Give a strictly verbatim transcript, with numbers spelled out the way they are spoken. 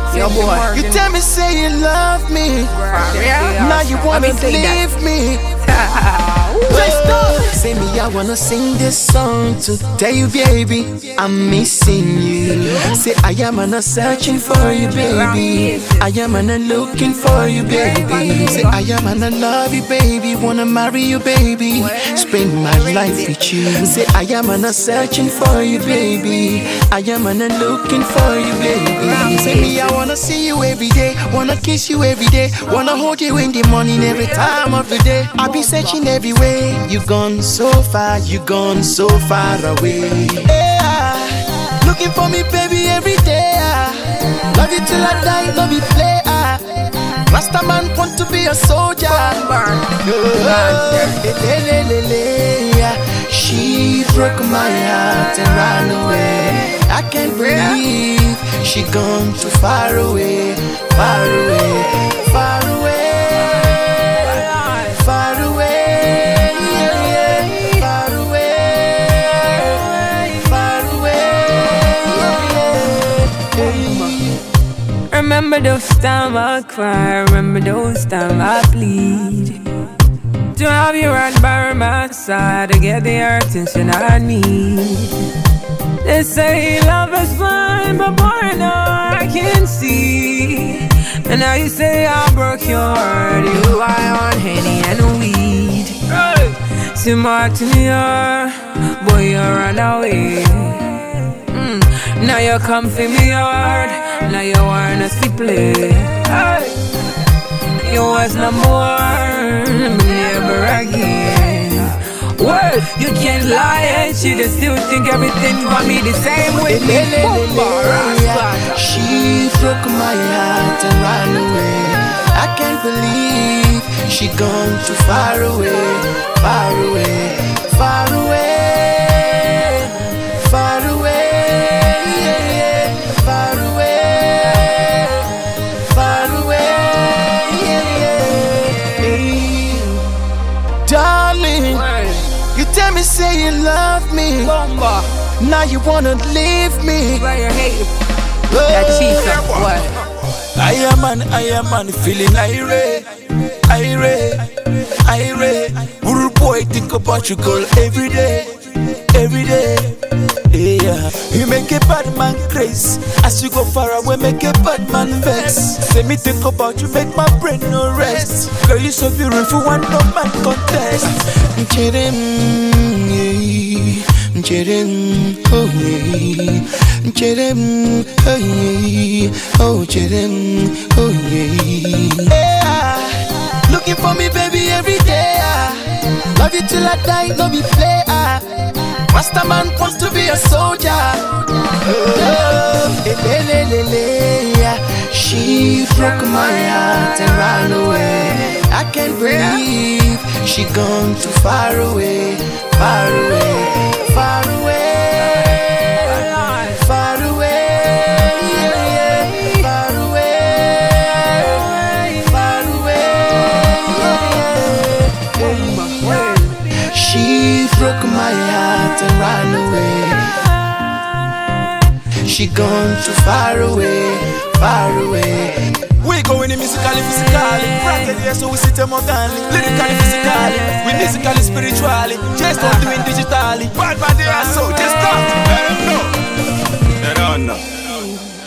Yo, boy. You tell me say you love me, now you wanna leave me. Let's go. Say me, I wanna sing this song to tell you, baby, I'm missing you. Say I am not searching for you, baby. I am not looking for you, baby. Say I am not love you, baby. Wanna marry you, baby. Spend my life with you. Say I am not searching for you, baby. I am not looking for you, baby. Say me, I wanna see you every day. Wanna kiss you every day. Wanna hold you in the morning every time of the day. I be searching everywhere. You gone so far, you gone so far away. Yeah, looking for me, baby, every day. Love you till I die, love you play. Master man want to be a soldier. She broke my heart and ran away. I can't believe she gone too far away, far away, far away. Remember those times I cry, remember those times I bleed. To have you right by my side to get the attention I need. They say love is fine, but boy, no, I can see. And now you say I broke your heart, you lie on Henny and weed. Hey. So much to me, boy, you run away. Mm. Now you come for me hard. Now you wanna see play. Hey. You was number one, but never again. Well, you can't lie and she just still think everything gonna be the same with me. She broke my heart and ran away. I can't believe she gone too far away, far away, far away, far away. Tell me say you love me, Bomba. Now you wanna leave me. Why you hate that cheater, what? I am man, I am man, feeling irate, irate, irate. Rude boy think about you girl every day, every day. Yeah, you make a bad man crazy. As you go far away, make a bad man vex. Say me think about you, make my brain no rest. Girl, you so beautiful, one no man contest. Chedem, chedem, oh yeah, chedem, oh yeah, oh chedem, oh yeah. Looking for me, baby, every day. Love you till I die, love you play. Master man wants to be a soldier. Oh, she broke my heart and ran away. I can't believe she gone too far away, far away, far away, far away, far away, far away. She broke my heart and ran away. She gone too far away, far away. We going in musically, physically. Practically, yeah, so we sit them organically. Lyrically, physically. We musically, spiritually. Just not doing digitally. Bad, bad, they are so just stop. Let them know. They don't know.